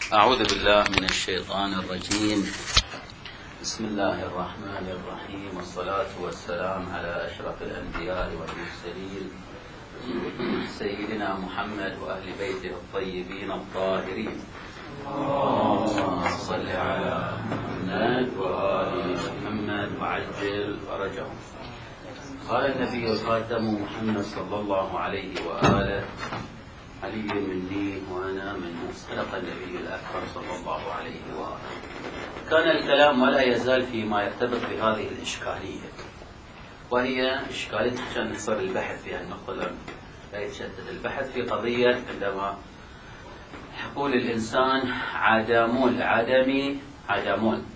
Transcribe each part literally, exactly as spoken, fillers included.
أعوذ بالله من الشيطان الرجيم. بسم الله الرحمن الرحيم، والصلاة والسلام على أشرف الأنبياء والمرسلين سيدنا محمد وأهل بيته الطيبين الطاهرين. اللهم صل على محمد وآل محمد وعجل فرجهم. قال النبي الخاتم محمد صلى الله عليه وآله: علي مني وأنا منه. صدق النبي الأكبر صلى الله عليه وآله. كان الكلام ولا يزال فيما يرتبط بهذه الإشكالية، وهي إشكالية عشان نصر البحث في النقطة، لا يتشتت البحث في قضية عندما يقول الإنسان عدمون عدمي عدمون.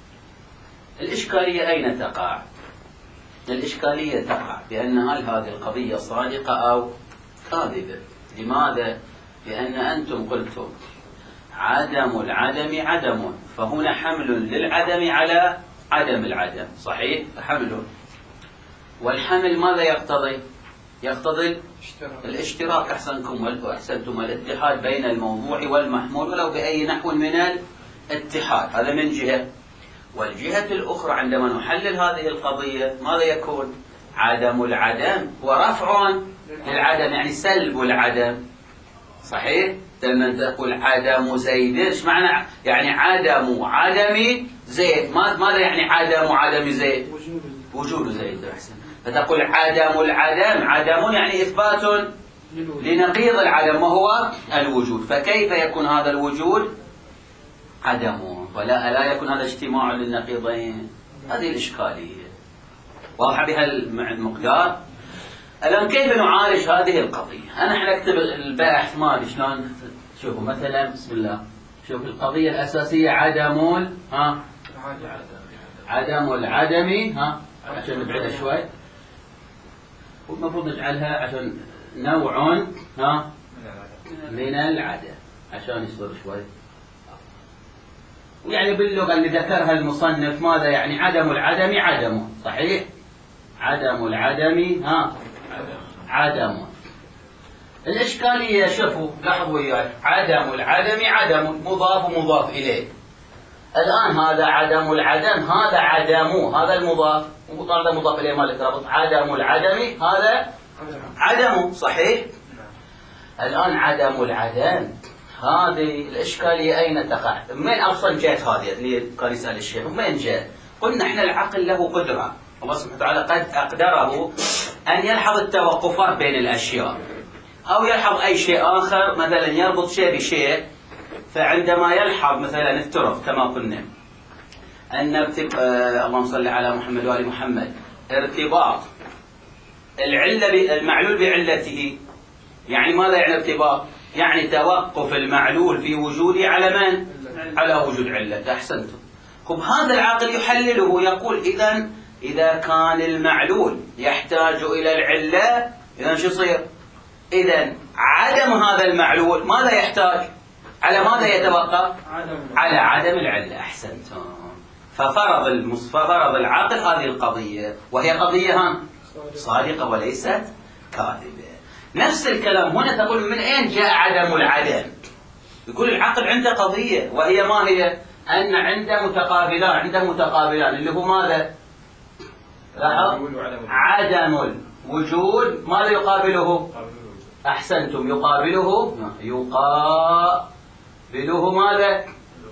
الإشكالية أين تقع؟ الإشكالية تقع بأن هل هذه القضية صادقة أو كاذبة. لماذا؟ لأن أنتم قلتم عدم العدم عدم، فهنا حمل للعدم على عدم العدم، صحيح؟ حمل، والحمل ماذا يقتضي؟ يقتضي الاشتراك. أحسنكم وأحسنتم، الاتحاد بين الموضوع والمحمول ولو بأي نحو من الاتحاد. هذا من جهة. والجهة الأخرى عندما نحلل هذه القضية ماذا يكون؟ عدم العدم ورفع للعدم، يعني سلب العدم، صحيح؟ لما تقول عدم زيد، ايش معنى؟ يعني عدم عدم زيد. ماذا يعني عدم عدم زيد؟ وجود زيد. أحسن. فتقول عدم العدم عدم، يعني إثبات لنقيض العدم وهو الوجود. فكيف يكون هذا الوجود عدم ولا لا يكون هذا اجتماع للنقيضين؟ هذه الإشكالية واضحة بها المقدار. الآن كيف نعالج هذه القضية؟ أنا احنا نكتب الباحث ما ادري شلون. شوفوا مثلا، بسم الله، شوف القضية الأساسية عدم ها عدم العدم ها عشان نبعدها شوي، والمفروض نجعلها عشان نوع ها من العدم عشان يصير شوي. ويعني باللغة اللي ذكرها المصنف ماذا يعني عدم العدم عدم، صحيح؟ عدم العدم ها عدم. الإشكالية شوفوا لاحظوا وياي، عدم العدم عدم مضاف ومضاف إليه. الآن هذا عدم العدم، هذا عدم، هذا المضاف، هذا مضاف إليه مالك ربط. عدم العدم هذا عدم، صحيح؟ الآن عدم العدم هذه الإشكالية أين تقع؟ من أصلا جاءت هذه اللي كان يسأل الشيخ من جاء؟ قلنا إحنا العقل له قدرة، الله سبحانه وتعالى قد أقدره أن يلحظ التوقفات بين الأشياء، أو يلحظ أي شيء آخر، مثلا يربط شيء بشيء. فعندما يلحظ مثلا افترض كما قلنا أن ارتب... آه... اللهم صل على محمد وآل محمد، ارتباط العلة المعلول بعلته. يعني ماذا يعني ارتباط؟ يعني توقف المعلول في وجوده على من؟ على وجود علة. أحسنتم. خب هذا العقل يحلله، يقول إذا إذا كان المعلول يحتاج إلى العلة، إذا شو يصير؟ إذا عدم هذا المعلول ماذا يحتاج؟ على ماذا يتوقف؟ على عدم العلة. أحسنتم. ففرض المص... ففرض العقل هذه القضية، وهي قضية هم صادقة وليست كاذبة. نفس الكلام هنا تقول من أين جاء عدم العدم؟ يقول العقل عنده قضية، وهي ما هي؟ أن عنده متقابلان، عنده متقابلان اللي هو ماذا؟ لاحظ، عدم الوجود ماذا يقابله؟ أحسنتم، يقابله يقابله ماذا؟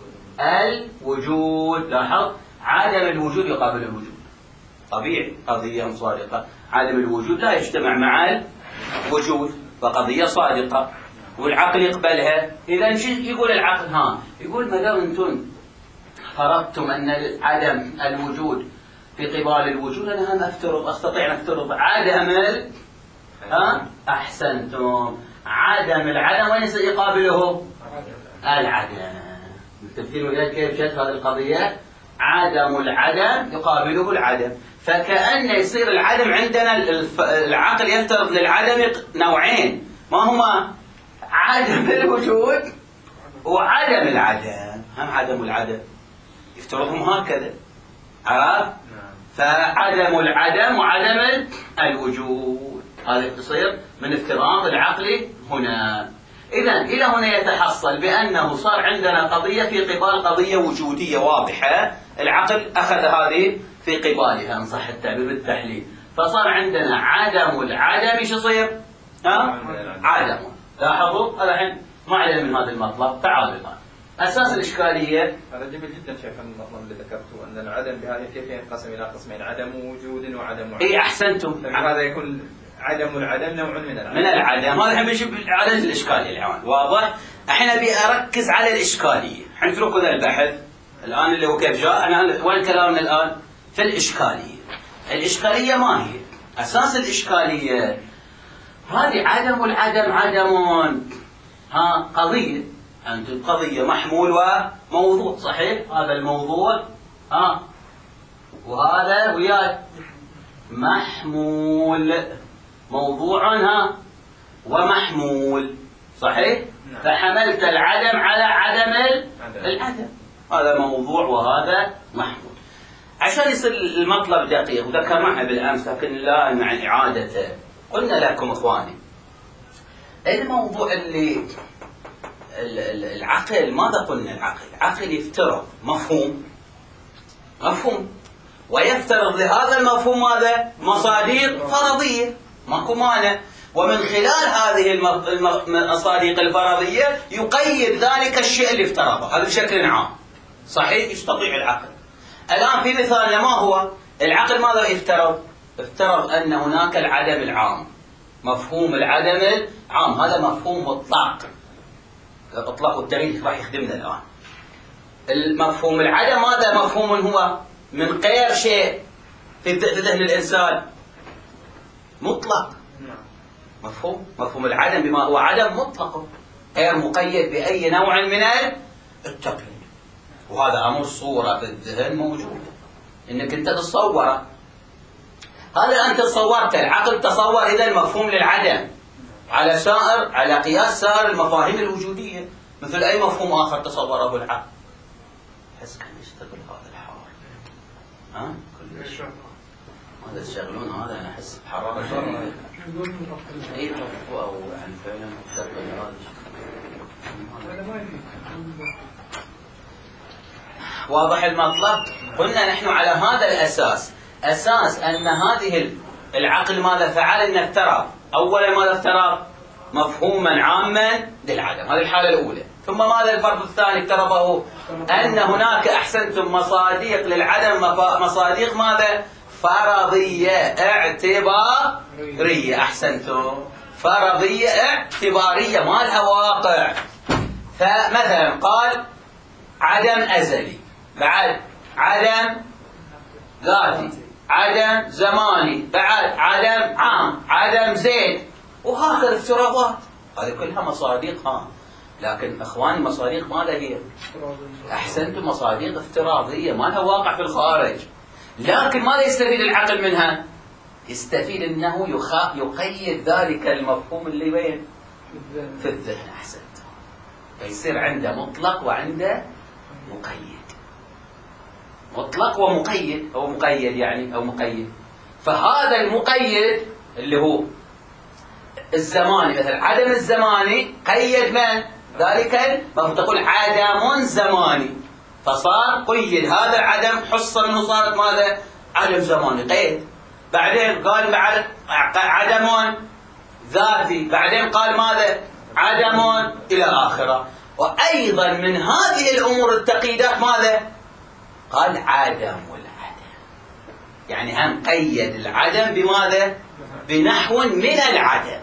الوجود. لاحظ، عدم الوجود يقابل الوجود. طبيعي، قضية صادقة. عدم الوجود لا يجتمع مع الوجود، فقضية صادقة والعقل يقبلها. إذا شو يقول العقل؟ ها يقول ما دام أنتم فرضتم أن عدم الوجود في قبال الوجود، أنا هم أفترض، أستطيع أن أفترض عدم ال ها أحسنتم، عدم العدم وين سيقابله؟ العدم. التفسير وذلك كيف جاءت هذه القضية؟ عدم العدم يقابله العدم. فكأن يصير العدم عندنا العقل يفترض للعدم نوعين، ما هما؟ عدم الوجود وعدم العدم. هم عدم العدم يفترضهم هكذا، عرفت؟ فعدم العدم وعدم الوجود، هذا تصير من افتراض العقل هنا. إذا إلى هنا يتحصل بأنه صار عندنا قضية في قبال قضية وجودية واضحة، العقل أخذ هذه في قبالها إن صح التعبير بالتحليل، فصار عندنا عدم العدم شو يصير؟ ها؟ عدم. لاحظوا هذا الحين ما علينا من هذا المطلب. تعالوا الآن أساس الإشكالية. هذا جميل جدا شيخ المطلب اللي ذكرته، أن العدم بهذه الكيفية ينقسم إلى قسمين، عدم وجود وعدم عدم. إي أحسنتم. هذا يكون عدم العدم نوع من العدم. من العدم، هذا الحين بنشوف على الإشكالية الآن، واضح؟ الحين أبي أركز على الإشكالية، الحين اتركوا ذا البحث الآن اللي هو كيف جاء، أنا وين كلامنا الآن؟ في الإشكالية. الإشكالية ما هي؟ أساس الإشكالية هذه عدم العدم عدم ها قضية، أنتم قضية محمول وموضوع، صحيح؟ هذا الموضوع ها وهذا وياه محمول، موضوع ها ومحمول، صحيح؟ نعم. فحملت العدم على عدم العدم، هذا موضوع وهذا محمول. عشان يصير المطلب دقيق وذكرناها بالأمس لكن لا مع إعادته، قلنا لكم إخواني الموضوع اللي العقل، ماذا قلنا؟ العقل العقل يفترض مفهوم مفهوم ويفترض لهذا المفهوم ماذا؟ مصادق فرضية، ماكو مانع، ومن خلال هذه المصادق الفرضية يقيد ذلك الشيء اللي افترضه، هذا بشكل عام، صحيح؟ يستطيع العقل. الآن في مثالنا ما هو؟ العقل ماذا يفترض؟ افترض أن هناك العدم العام، مفهوم العدم العام، هذا مفهوم مطلق، إطلاق التاريخ راح يخدمنا الآن. المفهوم العدم ماذا مفهوم هو؟ من غير شيء في ذهن الإنسان مطلق، مفهوم مفهوم العدم بما هو عدم مطلق غير مقيد بأي نوع من التقييد، وهذا أمر صورة في الذهن موجودة إنك أنت تتصوره، هذا أنت تصورت، العقل تصور إذا المفهوم للعدم على سائر على قياس سائر المفاهيم الوجودية، مثل أي مفهوم آخر تصوره العقل. حس كان يشتغل هذا الحوار، ها؟ كل هذا الشغلون هذا أنا أحس بحرارة شوية. أي طفوا أو عن فعلا مستقبل هذا. واضح المطلب؟ قلنا نحن على هذا الأساس، أساس أن هذه العقل ماذا فعل؟ أن افترض أولا ماذا افترض؟ مفهوما عاما للعدم، هذه الحالة الأولى. ثم ماذا الفرض الثاني افترضه؟ أن هناك أحسنتم مصادق للعدم، مصادق ماذا؟ فرضية اعتبارية، أحسنتم، فرضية اعتبارية ما لها واقع. فمثلا قال عدم أزلي، بعد عدم ذاتي، عدم زماني، بعد عدم عام، عدم زيد، وهكذا افتراضات، هذه كلها مصادق ها. لكن اخواني مصادق ماذا هي؟ احسنتم، مصادق افتراضيه ما لها واقع في الخارج. لكن ماذا يستفيد العقل منها؟ يستفيد انه يخ... يقيد ذلك المفهوم اللي وين؟ في الذهن. احسنتم، فيصير عنده مطلق وعنده مقيد، مطلق ومقيد، أو مقيد يعني أو مقيد. فهذا المقيد اللي هو الزماني، مثلا عدم الزماني قيد من؟ ذلك ما تقول عدم زماني، فصار قيد هذا العدم، حصة منه صارت ماذا؟ عدم زماني، قيد. بعدين قال بعد عدم ذاتي، بعدين قال ماذا؟ عدم إلى آخره. وأيضا من هذه الأمور التقييدات ماذا؟ قال عدم العدم، يعني هم قيد العدم بماذا؟ بنحو من العدم.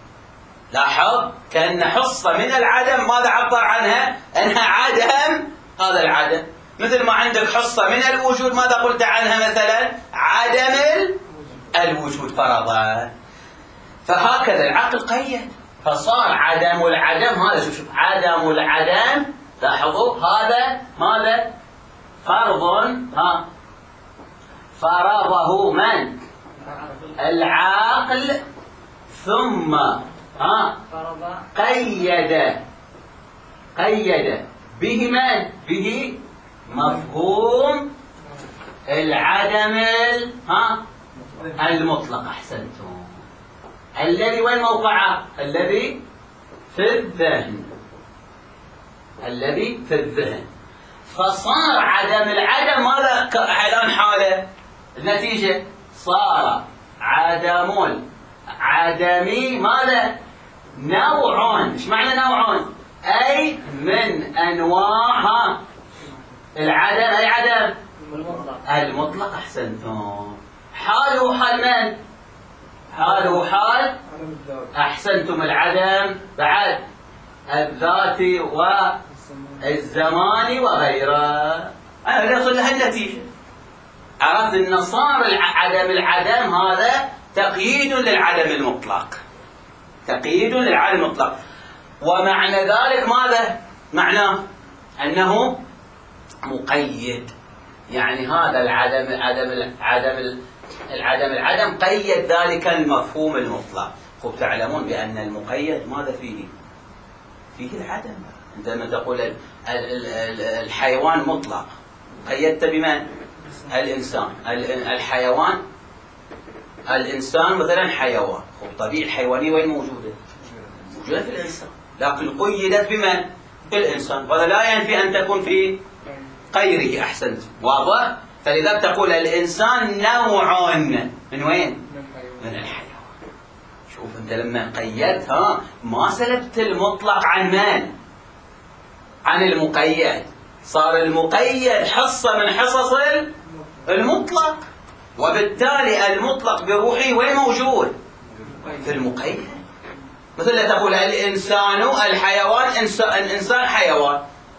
لاحظ كأن حصة من العدم ماذا عبر عنها؟ أنها عدم هذا العدم. مثل ما عندك حصة من الوجود ماذا قلت عنها؟ مثلا عدم الوجود فرضا. فهكذا العقل قيد، فصار عدم العدم هذا، شوف شوف عدم العدم، لاحظوا هذا ماذا؟ فرض ها فرضه من؟ العقل، ثم ها قيد قيد به من؟ به مفهوم العدم ها المطلق. احسنتم، الذي وين موقعه؟ الذي في الذهن، الذي في الذهن. فصار عدم العدم ماذا الآن حاله؟ النتيجة صار عدم عدمي ماذا؟ نوع. ايش معنى نوع؟ أي من أنواع العدم. أي عدم؟ المطلق. أحسنتم. حاله حال من؟ حاله حال أحسنتم العدم بعد الذاتي والزماني وغيره. أنا يصل لها النتيجة. عرفت أن صار عدم العدم هذا تقييد للعدم المطلق، تقييد للعدم المطلق. ومعنى ذلك ماذا؟ معناه أنه مقيد، يعني هذا العدم عدم عدم العدم العدم قيد ذلك المفهوم المطلق. خب تعلمون بأن المقيد ماذا فيه؟ فيه العدم. عندما تقول الحيوان مطلق قيدت بمن؟ الإنسان. الحيوان الإنسان مثلا حيوان. خب طبيعة الحيوانية وين موجودة؟ موجودة في الإنسان، لكن قيدت بمن؟ بالإنسان. وهذا لا ينفي أن تكون في غيره. أحسنت. واضح؟ فلذا تقول الإنسان نوع من وين؟ من الحيوان. شوف أنت لما قيدتها ما سلبت المطلق عن من؟ عن المقيد. صار المقيد حصة من حصص المطلق، وبالتالي المطلق بروحه وين موجود؟ في المقيد. مثل تقول الإنسان الحيوان، الإنسان حيوان.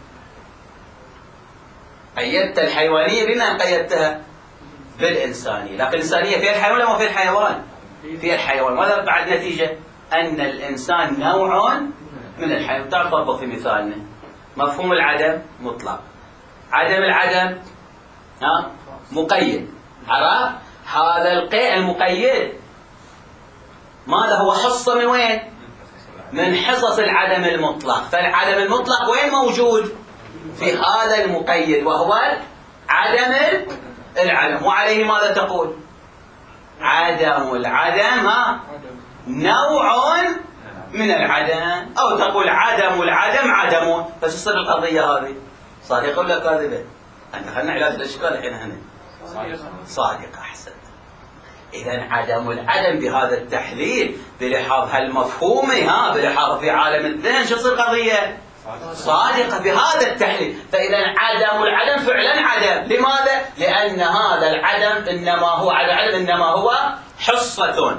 قيدت الحيوانية بما قيدتها؟ بالإنسانية. لكن الإنسانية فيها الحيوان ولا ما فيها الحيوان؟ فيها الحيوان. ماذا بعد نتيجة؟ أن الإنسان نوع من الحيوان. تعال ضبط في مثالنا. مفهوم العدم مطلق، عدم العدم ها مقيد. عرفت؟ هذا القيء المقيد ماذا هو؟ حصة من وين؟ من حصص العدم المطلق. فالعدم المطلق وين موجود؟ في هذا المقيد، وهو عدم العدم. وعليه ماذا تقول؟ عدم العدم ها نوع من العدم، أو تقول عدم العدم عدم. بس تصير القضية هذه صادقة ولا كاذبة؟ أنا خلنا علاج الإشكال الحين هنا. صادقة. أحسن. إذا عدم العدم بهذا التحليل بلحاظ هالمفهوم ها بلحاظ في عالم الذهن شو تصير القضية؟ صادقة بهذا التحليل. فإذا عدم العدم فعلا عدم. لماذا؟ لأن هذا العدم إنما هو عدم العدم إنما هو حصة،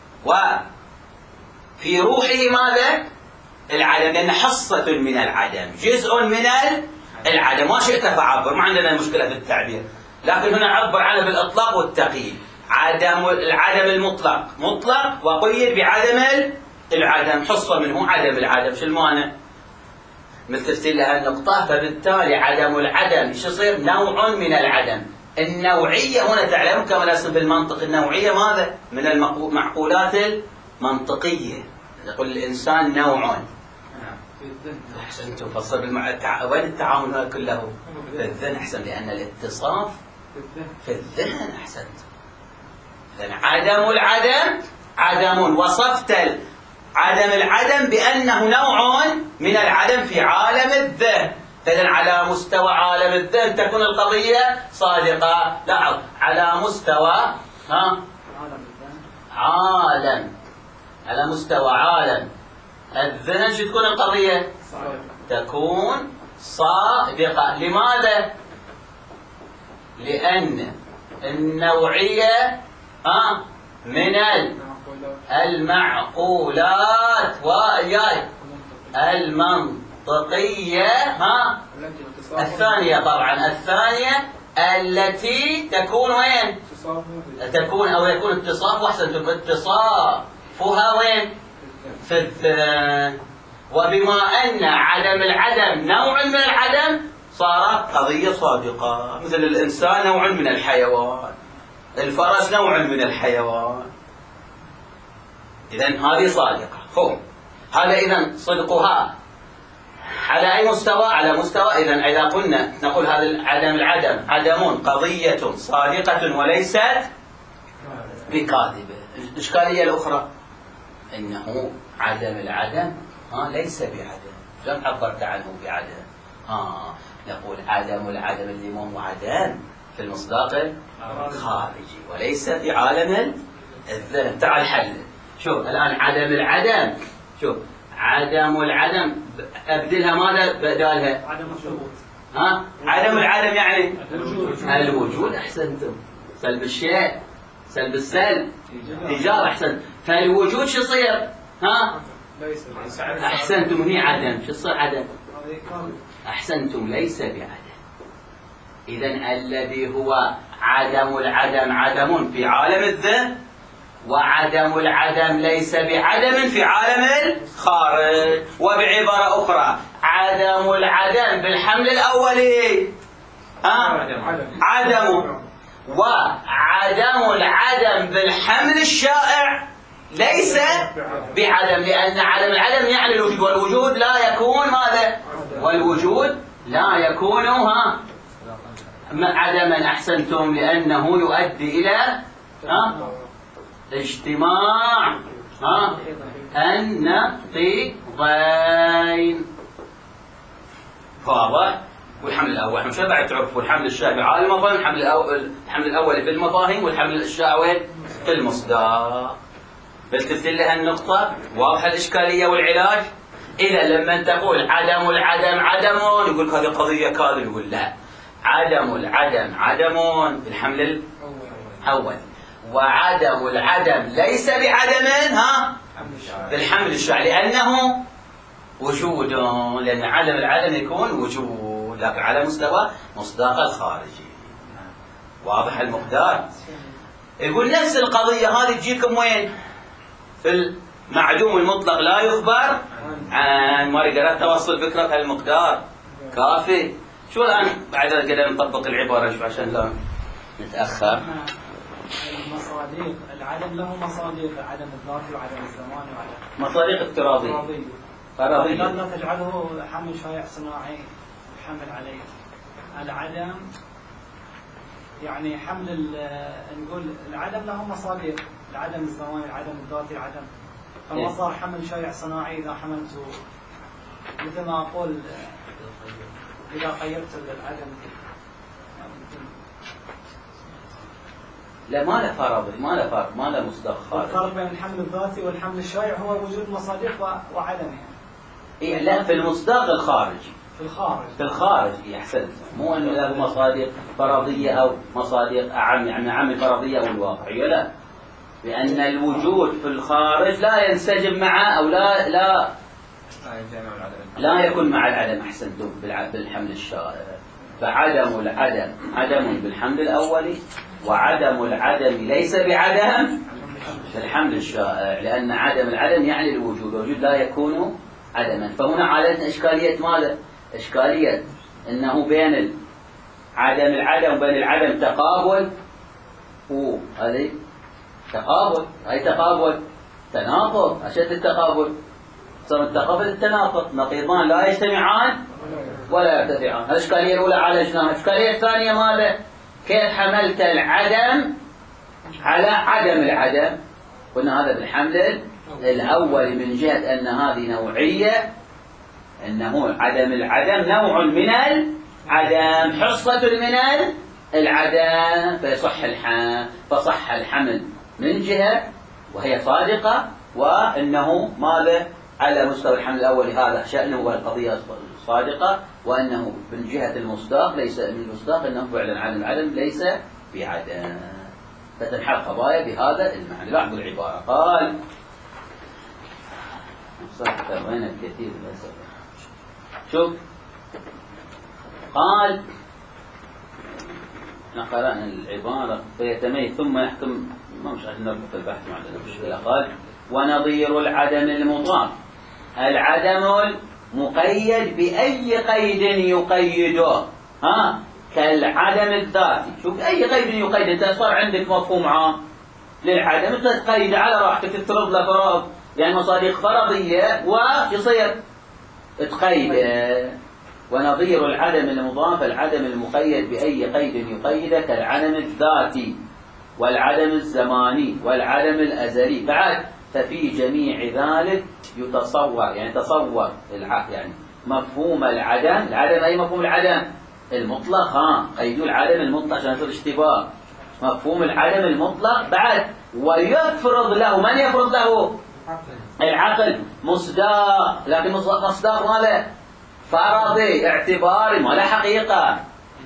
وفي روحه ماذا؟ العدم، لأن حصة من العدم، جزء من العدم. ما شئت فعبر، ما عندنا مشكلة في التعبير، لكن هنا عبر عنه بالإطلاق والتقييد. عدم العدم المطلق مطلق، وقيد بعدم العدم، حصة منه عدم العدم. شو المانع؟ مثل تفسير لها النقطة. فبالتالي عدم العدم ايش يصير؟ نوع من العدم. النوعية هنا تعلم كما نسمى بالمنطق، النوعية ماذا؟ من المعقولات المنطقية. يقول الإنسان نوع. أحسنتم. فصل بالمع... وين التعامل هذا كله؟ في الذهن. أحسن، لأن الاتصاف في الذهن. أحسنت. إذن عدم العدم عدم. وصفت عدم العدم بأنه نوع من العدم في عالم الذهن. فإذن على مستوى عالم الذهن تكون القضية صادقة. لاحظ، على مستوى ها عالم على مستوى عالم الذهن شو تكون القضية؟ تكون صادقة. لماذا؟ لأن النوعية ها من المعقولات وإياي المنطقية ها الثانية، طبعا الثانية التي تكون وين؟ تكون أو يكون اتصاف. واحسنتم، اتصافها وين؟ في الذهن. وبما أن عدم العدم نوع من العدم صارت قضية صادقة. مثل الإنسان نوع من الحيوان، الفرس نوع من الحيوان. إذن هذه صادقة. خب هذا إذن صدقها على أي مستوى؟ على مستوى إذن إذا قلنا نقول هذا عدم العدم عدم قضية صادقة وليست بكاذبة. الإشكالية الأخرى أنه عدم العدم ها ليس بعدم. كم عبرت عنه بعدم؟ ها نقول عدم العدم اللي مو عدم في المصداق الخارجي وليس في عالم الذهن. تعال حل. شوف الآن عدم العدم، شوف عدم العدم أبدلها ماذا بدالها؟ عدم الثبوت. ها عدم العدم يعني الوجود. أحسنتم. سلب الشيء، سلب السلب، إيجاب. أحسنت. فالوجود شو يصير؟ ها أحسنتم. هني عدم شو يصير؟ عدم. أحسنتم. ليس بعدم. إذن الذي هو عدم العدم عدم في عالم الذهن، وعدم العدم ليس بعدم في عالم الخارج. وبعبارة أخرى عدم العدم بالحمل الأولي ها عدم، وعدم العدم بالحمل الشائع ليس بعدم، لأن عدم العدم يعني الوجود، والوجود لا يكون ماذا؟ والوجود لا يكون ها عدما. أحسنتم. لأنه يؤدي إلى ها اجتماع ها النقيضين. واضح؟ والحمل الأول مش بعد تعرفوا الحمل الشائع على المفاهيم، الحمل الأول الحمل الأول في المفاهيم، والحمل الشائع وين؟ في المصداق. بلتفت لها النقطة. واضحة الإشكالية والعلاج؟ إذا لما تقول عدم العدم عدم يقول هذه قضية كاذب، يقول لا، عدم العدم عدم بالحمل الأول، وعدم العدم ليس بعدم ها بالحمل الشائع، لأنه وجود، لأن عدم العدم يكون وجود لكن على مستوى مصداق الخارجي. واضح المقدار؟ يقول نفس القضية هذه تجيكم وين؟ في المعدوم المطلق لا يخبر عن. ما قرأت توصل فكرة المقدار كافي. شو الآن بعد كده نطبق العبارة شو عشان لا نتأخر. المصادق العدم له مصادق، عدم الذات وعدم الزمان وعدم مصادق افتراضية فرضية. لا تجعله حمل شائع صناعي حمل عليه. العدم يعني حمل نقول العدم له مصادق، العدم الزماني، العدم الذاتي، العدم. فما صار حمل شائع صناعي إذا حملته مثل ما أقول إذا غيرت العدم. لا ما له فرض، ما له فرق، ما له مصداق خارج. الفرق بين الحمل الذاتي والحمل الشائع هو وجود مصادق وعدمها. إيه لا في المصداق الخارجي. في الخارج. في الخارج إيه أحسنت. مو أنه له مصادق فرضية أو مصادق أعم، يعني أعم الفرضية أو الواقعية، لا. لأن الوجود في الخارج لا ينسجم مع أو لا لا لا يكون مع العدم. أحسنتم. بالحمل الشائع. فعدم العدم عدم بالحمل الأولي، وعدم العدم ليس بعدم بالحمل الشائع، لأن عدم العدم يعني الوجود، والوجود لا يكون عدما. فهنا عادة إشكالية ماذا؟ إشكالية أنه بين عدم العدم وبين العدم تقابل. وهذه تقابل، هاي تقابل تناقض، أشد التقابل صار التقابل التناقض، نقيضان لا يجتمعان ولا يرتفعان. الإشكالية الأولى عالجناها. الإشكالية الثانية ماذا؟ كيف حملت العدم على عدم العدم؟ قلنا هذا بالحمل الأول من جهة أن هذه نوعية، أنه عدم العدم نوع من العدم، حصة من العدم، فيصح الحمل فصح الحمل من جهة وهي صادقة، وأنه ماذا على مستوى الحمل الأول هذا شأنه والقضية صادقة، وأنه من جهة المصداق ليس من المصداق أنه فعلا عدم العدم ليس بعدم. فتنحل قضايا بهذا المعنى. لاحظوا العبارة. قال صح وين الكثير للأسف. شوف قال نقرأنا العبارة فيتميز ثم يحكم. ما مش عشان نربط البحث ما عندنا مشكلة. قال ونظير العدم المضاف العدم المقيد بأي قيد يقيده، ها كالعدم الذاتي. شوف أي قيد يقيد، أنت صار عندك مفهوم عام للعدم، أنت تقيد على راحتك، تفترض له فرض يعني مصادق فرضية ويصير تقيده. ونظير العدم المضاف العدم المقيد بأي قيد يقيده كالعدم الذاتي والعدم الزماني والعدم الأزلي. بعد ففي جميع ذلك يتصور، يعني تصور الع... يعني مفهوم العدم. العدم أي مفهوم العدم المطلق، ها قيدوا العدم المطلق عشان يصير اشتباه. مفهوم العدم المطلق بعد ويفرض له، من يفرض له؟ العقل. مصداق، لكن مصداق ماذا؟ فرضي اعتباري ما له حقيقة.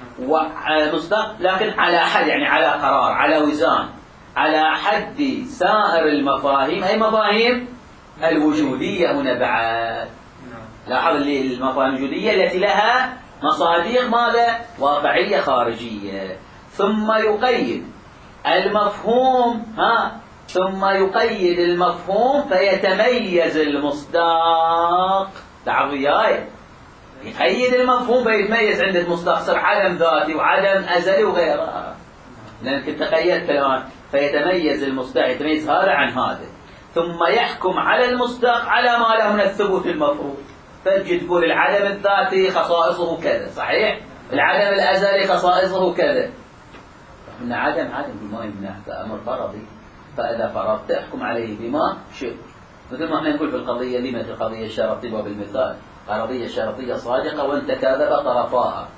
ومصداق لكن على حد، يعني على قرار، على وزان، على حد سائر المفاهيم. أي مفاهيم؟ الوجودية هنا بعد. لاحظ اللي المفاهيم الوجودية التي لها مصادق ماذا؟ واقعية خارجية. ثم يقيد المفهوم، ها ثم يقيد المفهوم فيتميز المصداق. لاحظ وياي، يقيد المفهوم فيتميز عند المصداق، صار عدم ذاتي وعدم أزلي وغيره، لأنك تقيدت الآن. فيتميز المصداق، يتميز هذا عن هذا. ثم يحكم على المصداق على ما له من الثبوت المفروض. فجي تقول العدم الذاتي خصائصه كذا، صحيح؟ العدم الأزلي خصائصه كذا. إن عدم عدم بما يمنعك أمر فرضي، فإذا فرضت احكم عليه بما شئت. مثل ما احنا نقول في القضية، لما في القضية الشرطية بالمثال، قضية شرطية صادقة وانت كذب طرفاها.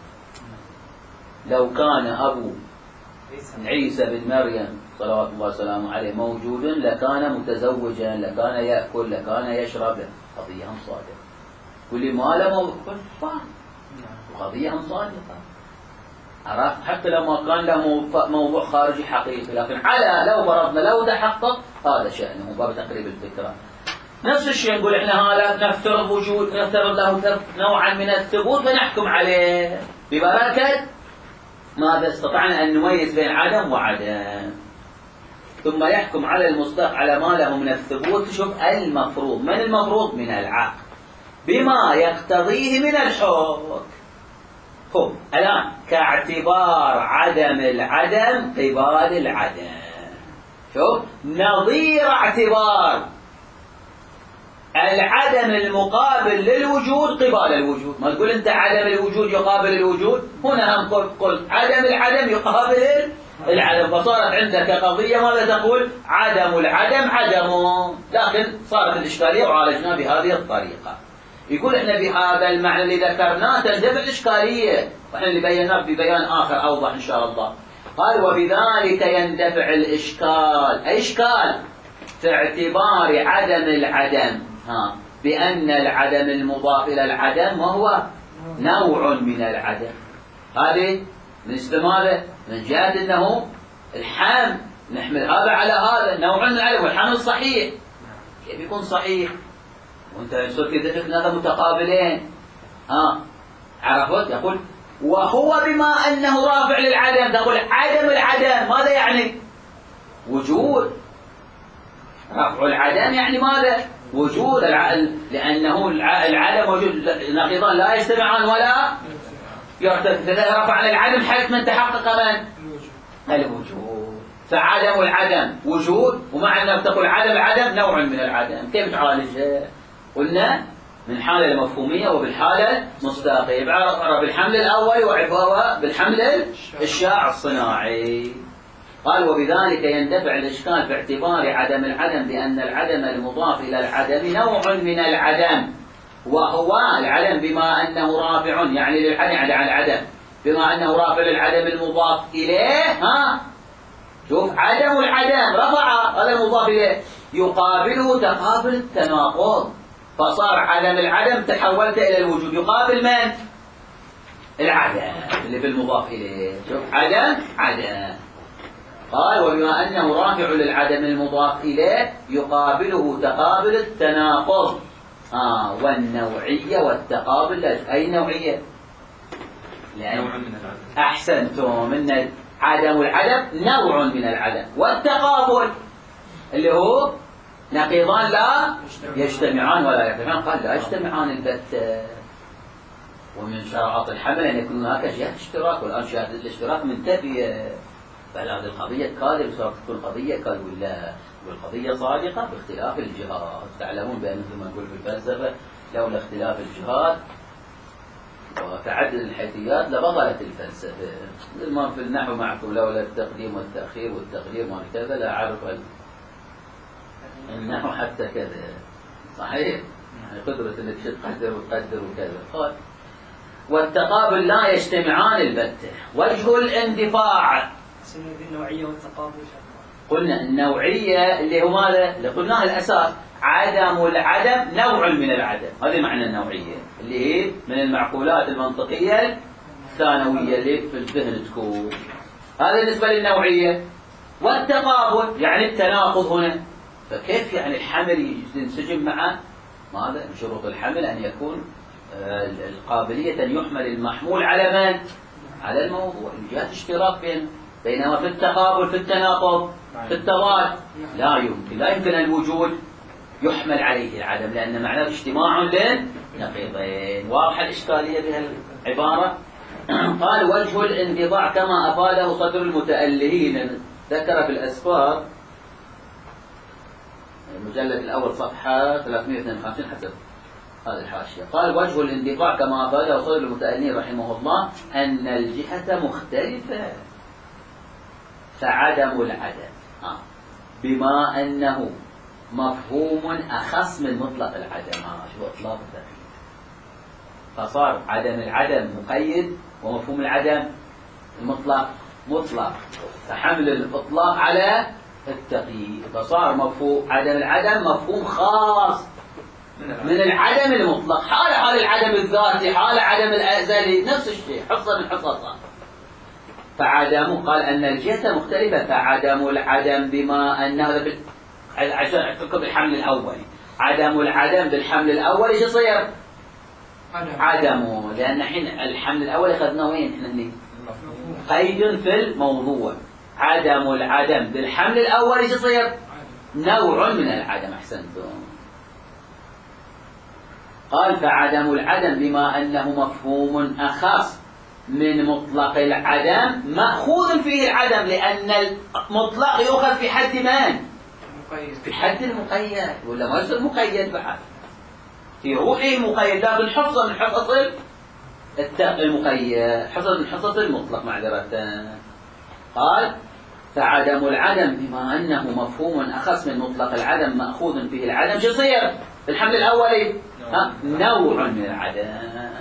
لو كان أبو عيسى بن مريم صلوات الله وسلامه عليه موجود لكان متزوجا، لكان يأكل، لكان يشرب. قضية صادقة. كل ما له موضوع قضية صادقة، عرفت؟ حتى لو ما كان له موضوع خارجي حقيقي، لكن على لو فرضنا لو تحقق هذا شأنه، باب تقريب الفكرة. نفس الشيء نقول احنا هذا نفترض وجود، نفترض له نوعا من الثبوت فنحكم عليه ببركة ماذا؟ استطعنا أن نميز بين عدم وعدم. ثم يحكم على المصداق على ما له من الثبوت. شوف المفروض، من المفروض؟ من العقل، بما يقتضيه من الحكم. خب الآن كاعتبار عدم العدم قبال العدم. شوف نظير اعتبار العدم المقابل للوجود قبال الوجود. ما تقول انت عدم الوجود يقابل الوجود، هنا هم قلت عدم العدم يقابل العدم، فصارت عندك قضية ماذا تقول؟ عدم العدم عدم. لكن صارت الإشكالية وعالجنا بهذه الطريقة. يقول احنا بهذا المعنى اللي ذكرناه تندفع الإشكالية، واحنا اللي بيناه ببيان آخر أوضح إن شاء الله. قال وبذلك يندفع الإشكال. أي إشكال؟ في اعتبار عدم العدم، ها بأن العدم المضاف إلى العدم وهو نوع من العدم. هذه بالنسبة ماذا؟ من جهة أنه الحمل نحمل هذا على هذا نوع من العدم، والحمل صحيح. كيف يكون صحيح وانت يصير كذا هذا متقابلين؟ ها عرفت؟ يقول وهو بما أنه رافع للعدم، تقول عدم العدم ماذا يعني؟ وجود. رفع العدم يعني ماذا؟ وجود العدم، لأنه العدم وجود نقيضان لا يجتمعان ولا يرتفع. رفع العدم حيث من تحقق من؟ الوجود. فعدم العدم وجود، ومع أنه تقول عدم العدم نوع من العدم. كيف تعالجها؟ قلنا من حالة المفهومية وبالحالة المصداقية، بعرف بالحمل الأول وعبارة بالحمل الشاع الصناعي. قال وبذلك يندفع الإشكال في اعتبار عدم العدم بأن العدم المضاف إلى العدم نوع من العدم، وهو العدم بما أنه رافع، يعني للعدم يعني على العدم بما أنه رافع للعدم المضاف إليه. ها شوف عدم العدم رفع هذا المضاف إليه، يقابله تقابل التناقض، فصار عدم العدم تحولت إلى الوجود يقابل من؟ العدم اللي بالمضاف إليه. شوف عدم عدم. قال وبما أنه رافع للعدم المضاف إليه يقابله تقابل التناقض. آه والنوعية والتقابل. أي نوعية؟ نوع من العدم. أحسنتم. من عدم العدم نوع من العدم، والتقابل اللي هو نقيضان لا يجتمعان ولا يرتفعان. قال لا يجتمعان البتة. ومن شرائط الحمل أن يكون هناك جهة اشتراك، والآن جهة الاشتراك منتفية. فهذه القضية كاذبة، صارت تكون قضية قالوا لا، والقضية صادقة باختلاف الجهات. تعلمون بأن مثل ما نقول في الفلسفة لولا اختلاف الجهات وتعدد الحيثيات لبطلت الفلسفة. مثل ما في النحو معكم لولا التقديم والتأخير والتقدير وهكذا لا أعرف النحو حتى كذا صحيح، يعني قدرة انك تقدر وتقدر وكذا. قال والتقابل لا يجتمعان البتة. وجه الاندفاع النوعية والتقابل قلنا النوعية اللي هو ماذا؟ اللي قلناها الأساس عدم العدم نوع من العدم، هذا معنى النوعية اللي هي من المعقولات المنطقية الثانوية اللي في الذهن تكون. هذا بالنسبة للنوعية. والتقابل يعني التناقض هنا، فكيف يعني الحمل ينسجم مع ماذا؟ من شروط الحمل أن يكون القابلية أن يحمل المحمول على من؟ على الموضوع، من جهة اشتراك بين بينما في التقابل في التناقض في التضاد لا يمكن لا يمكن الوجود يحمل عليه العدم، لأن معناه اجتماع للنقيضين. واضحة الإشكالية بهالعبارة؟ قال وجه الانقطاع كما أفاده صدر المتألهين، ذكر في الأسفار المجلد الأول صفحة ثلاثمئة واثنين وخمسين حسب هذه الحاشية. قال وجه الانقطاع كما أفاده صدر المتألهين رحمه الله أن الجهة مختلفة فعدم العدم آه. بما أنه مفهوم أخص من مطلق العدم. آه. شو إطلاق التقييد؟ فصار عدم العدم مقيد ومفهوم العدم المطلق مطلق، فحمل الإطلاق على التقييد، فصار مفهوم عدم العدم مفهوم خاص من العدم المطلق، حال حال العدم الذاتي حال عدم الأزلي نفس الشيء، حصة من حصصها. فعدم قال أن الجهة مختلفة فعدم العدم بما أن هذا بال... عشان أعطيكم بالحمل الأولي، عدم العدم بالحمل الأولي ايش يصير؟ عدمه، لأن حين الحمل الأولي أخذناه وين؟ احنا اللي قيد في الموضوع. عدم العدم بالحمل الأولي ايش يصير؟ نوع من العدم. أحسنتم. قال فعدم العدم بما أنه مفهوم أخص من مطلق العدم مأخوذ فيه العدم، لأن المطلق يؤخذ في حد من؟ في حد المقيد، ولا ما يصير مقيد بعد في روحه مقيد، لكن حفظا من حفظ المقيد، حفظا من حفظ المطلق معذرة. قال فعدم العدم بما أنه مفهوم أخص من مطلق العدم مأخوذ فيه العدم شو يصير؟ في الحمل الأولي نوع من العدم.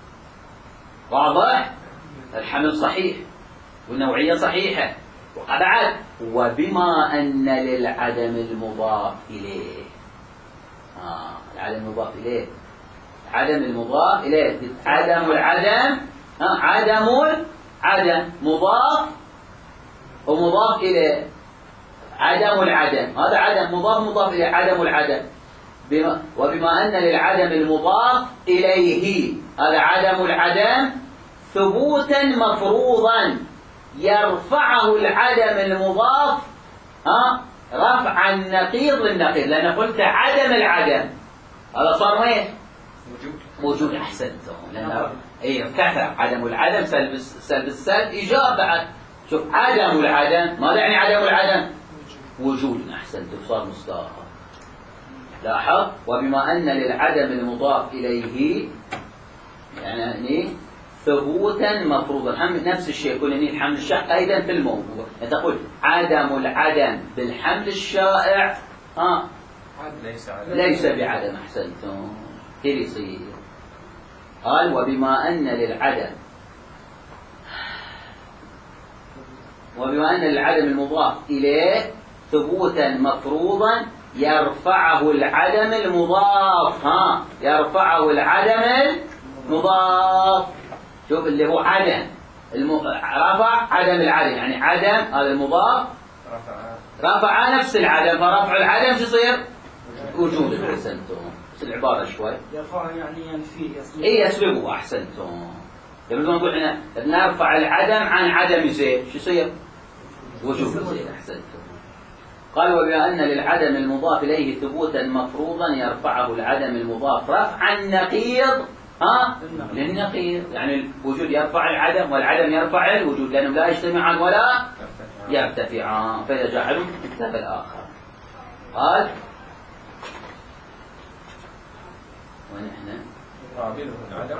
واضح؟ الحمل صحيح والنوعية صحيحة. وبعد وبما أن للعدم المضاف إليه آه العدم المضاف إليه عدم المضاف إليه عدم العدم آه عدم العدم مضاف ومضاف إليه عدم العدم، هذا عدم مضاف مضاف إليه عدم العدم. بما وبما أن للعدم المضاف إليه هذا عدم العدم ثبوتا مفروضا يرفعه العدم المضاف ها رفع النقيض للنقيض، لأن قلت عدم العدم هذا صار وين؟ وجود وجود. أحسنتم. لأن إيه ارتفع عدم العدم سلب سلب السلب إيجاب بعد. شوف عدم العدم ماذا يعني عدم العدم؟ وجود. أحسنتم صار مستاخر. لاحظ وبما أن للعدم المضاف إليه يعني ثبوتا مفروضا، هم نفس الشيء يكون هنا الحمل الشائع أيضا في الموضوع. تقول عدم العدم بالحمل الشائع ها ليس, ليس بعدم. أحسنتم. كيف يصير؟ قال وبما أن للعدم وبما أن للعدم المضاف إليه ثبوتا مفروضا يرفعه العدم المضاف ها يرفعه العدم المضاف. شوف اللي هو عدم الم... رفع عدم العدم، يعني عدم هذا المضاف رفع رفع نفس العدم، فرفع العدم شو يصير؟ وجود. أحسنتم. بس العبارة شوي يرفع يعني ينفيه يسلبه. إيه يسلبه. أحسنتم. لما نقول احنا نرفع العدم عن عدم يصير شو يصير؟ وجود يصير. أحسنتم. قال وبما أن للعدم المضاف إليه ثبوتا مفروضا يرفعه العدم المضاف رفع النقيض ها للنقيض، يعني الوجود يرفع العدم والعدم يرفع الوجود، لأنهم لا يجتمعان ولا يرتفعان، فيجعلهم الكتاب الآخر. قال ونحن يقابله العدم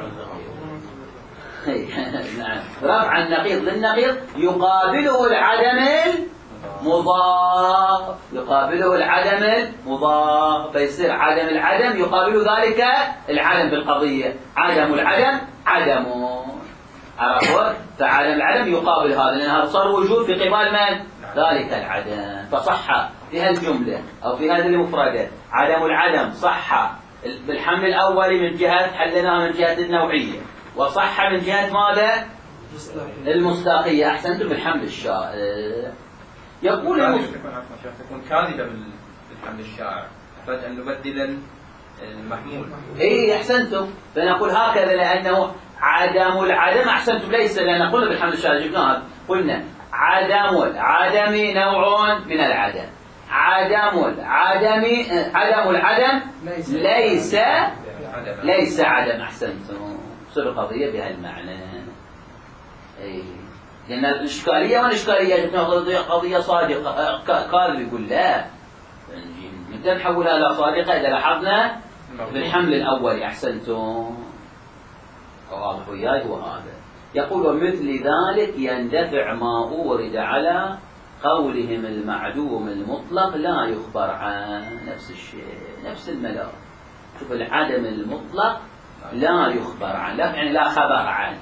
نعم رفع النقيض للنقيض يقابله العدم مضاف يقابله العدم المضاف، فيصير عدم العدم يقابل ذلك العدم بالقضية، عدم العدم عدم، عرفت؟ فعدم العدم يقابل هذا، لأن هذا صار وجود في قبال من؟ ذلك العدم. فصح في هالجملة أو في هذه المفردة عدم العدم صح بالحمل الأولي من جهة حلناها من جهة النوعية، وصح من جهة ماذا؟ المصداقية. أحسنتم بالحمل الشائع. يقول المف... تكون كاذبة بالحمل الشائع، أحتاج أن نبدل المحمول. إيه أحسنتم، فنقول هكذا لأنه عدم العدم. أحسنتم، ليس لأن قلنا بالحمل الشائع جبناها، قلنا عدم العدم نوع من العدم، عدم العدم عدم العدم ليس ليس عدم. أحسنتم، تصير القضية بهالمعنى. أي لأن الإشكالية ما الإشكالية جبنا قضية صادقة قال يقول لا، نبدأ نحولها إلى صادقة إذا لاحظنا بالحمل الأول. أحسنتم، واضح وياي. وهذا يقول ومثل ذلك يندفع ما أورد على قولهم المعدوم المطلق لا يخبر عنه. نفس الشيء، نفس الملاك. شوف العدم المطلق لا يخبر عنه، لا يعني لا خبر عنه.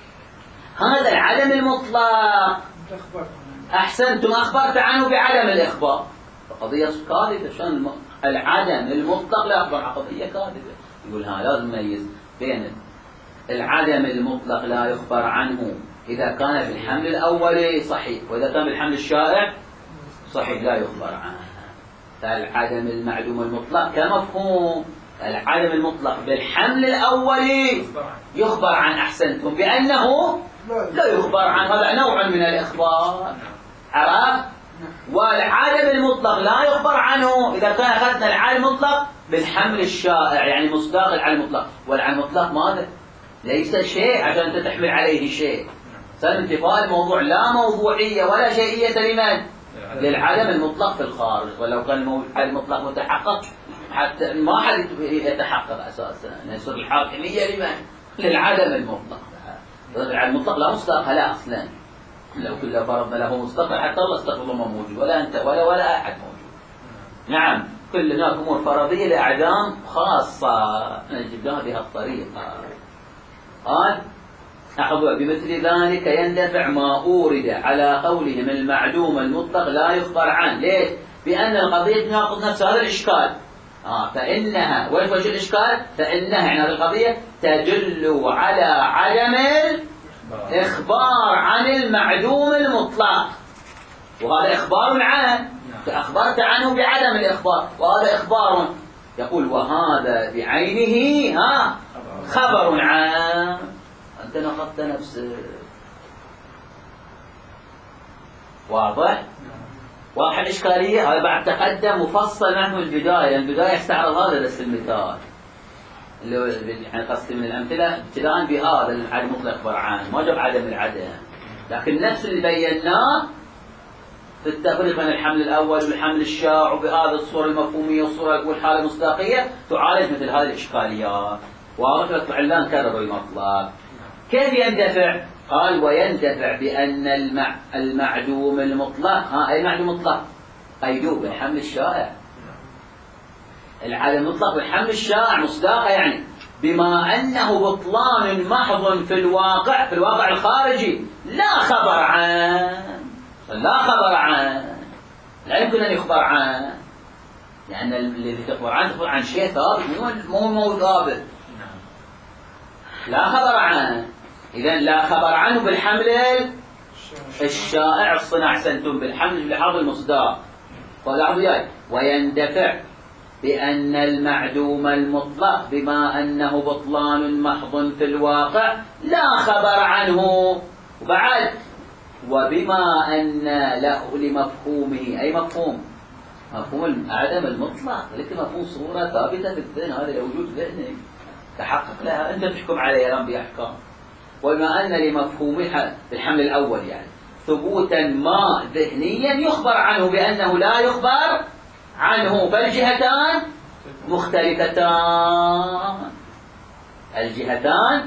هذا العدم المطلق أحسنتم أخبرت عنه بعدم الإخبار، فقضية كاذبة. شان العدم المطلق لا يخبر عن قضية كاذبة. يقول ها لازم نميز بين العدم المطلق لا يخبر عنه إذا كان في الحمل الأولي صحيح، وإذا كان بالحمل الشائع صحيح لا يخبر عنه. فالعدم المعدوم المطلق كمفهوم العدم المطلق بالحمل الأولي يخبر عن. أحسنتم، بأنه لا يخبر عن، هذا نوع من الإخبار، عرفت؟ والعدم المطلق لا يخبر عنه إذا كان أخذنا العدم المطلق بالحمل الشائع، يعني مصداق العدم المطلق. والعدم المطلق ماذا؟ ليس شيء عشان أنت تحمل عليه شيء. صار انتفاء الموضوع لا موضوعية ولا شيئية لمن؟ للعدم المطلق في الخارج. ولو كان العدم المطلق متحقق حتى ما حد يتحقق أساسا، يصير الحاكمية لمن؟ للعدم المطلق. العدم المطلق لا مصداق لا أصلا. لو كل فرضنا له مصداق حتى الله استغفر الله ما موجود، ولا أنت ولا ولا أحد موجود. نعم، كل هناك أمور فرضية لأعدام خاصة جبناها بهالطريقة. قال أحضر بمثل ذلك يندفع ما أورد على قولهم المعدوم المطلق لا يخبر عنه. ليش؟ بأن القضية تناقض نفس هذا الإشكال. آه فإنها وين وجه الإشكال؟ فإنها يعني هذه القضية تدل على عدم الإخبار عن المعدوم المطلق، وهذا إخبار عنه، فأخبرت عنه بعدم الإخبار، وهذا إخبار. يقول وهذا بعينه ها خبر عام. أنت نقضت نفسك. واضح؟ واضح الإشكالية؟ هذا بعد تقدم مفصل نحو البداية. البداية يستعرض هذا بس المثال اللي هو يعني قصدي من الأمثلة ابتداء بهذا العدم مطلق إخبار عنه، ما جاب عدم العدم. لكن نفس اللي بيناه في التفريق بين الحمل الأول والحمل الشائع وبهذا الصورة المفهومية والصورة والحالة المصداقية تعالج مثل هذه الإشكاليات. واضح؟ يطلع لا نكرر المطلب. كيف يندفع؟ قال ويندفع بأن المع... المعدوم المطلق، ها أي معدوم مطلق؟ قيدوه بالحمل الشائع. العدم المطلق بالحمل الشائع مصداقة، يعني بما أنه بطلان محض في الواقع، في الواقع الخارجي لا خبر عنه، لا خبر عنه، لا يمكن أن يخبر عنه، لأن يعني الذي تخبر عنه تخبر عن شيء ثابت مو مو ثابت، لا خبر عنه. إذا لا خبر عنه بالحمل الشائع الصنع. أحسنتم، بالحمل لحظ المصداق. فلاحظوا وياي ويندفع بأن المعدوم المطلق بما أنه بطلان محض في الواقع لا خبر عنه، وبعد وبما أن له لمفهومه، أي مفهوم؟ مفهوم عدم المطلق، لكن مفهوم صورة ثابتة في الذهن، هذا لوجود ذهني تحقق لها، أنت تحكم عليها الآن بأحكام. وبما أن لمفهومها بالحمل الأول يعني ثبوتا ما ذهنيا يخبر عنه بأنه لا يخبر عنه، فالجهتان مختلفتان، الجهتان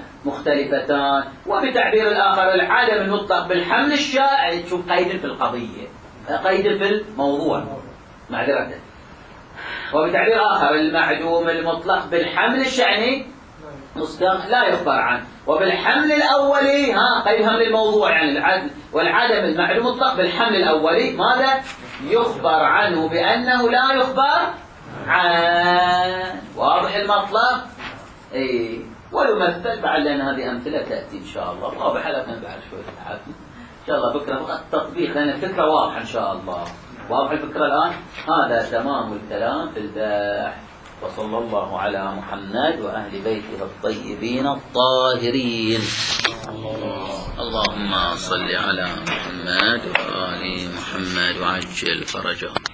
مختلفتان. وبتعبير الآخر العدم المطلق بالحمل الشائع تشوف قيد في القضية، قيد في الموضوع معذرة. وبتعبير آخر المعدوم المطلق بالحمل الشأني مصداق لا يخبر عنه، وبالحمل الأولي ها قيد هم للموضوع يعني العدل والعدم المعدوم المطلق بالحمل الأولي ماذا؟ يخبر عنه بأنه لا يخبر عنه. واضح المطلب؟ اي ويمثل بعد لأن هذه أمثلة تأتي إن شاء الله واضحة لكن بعد شوية تحدث إن شاء الله بكرة فقط تطبيق لأن الفكرة واضحة إن شاء الله. واضح الفكرة الآن؟ هذا تمام الكلام في الباحث. وصلى الله على محمد وأهل بيته الطيبين الطاهرين. اللهم صل على محمد وآل محمد وعجل فرجهم.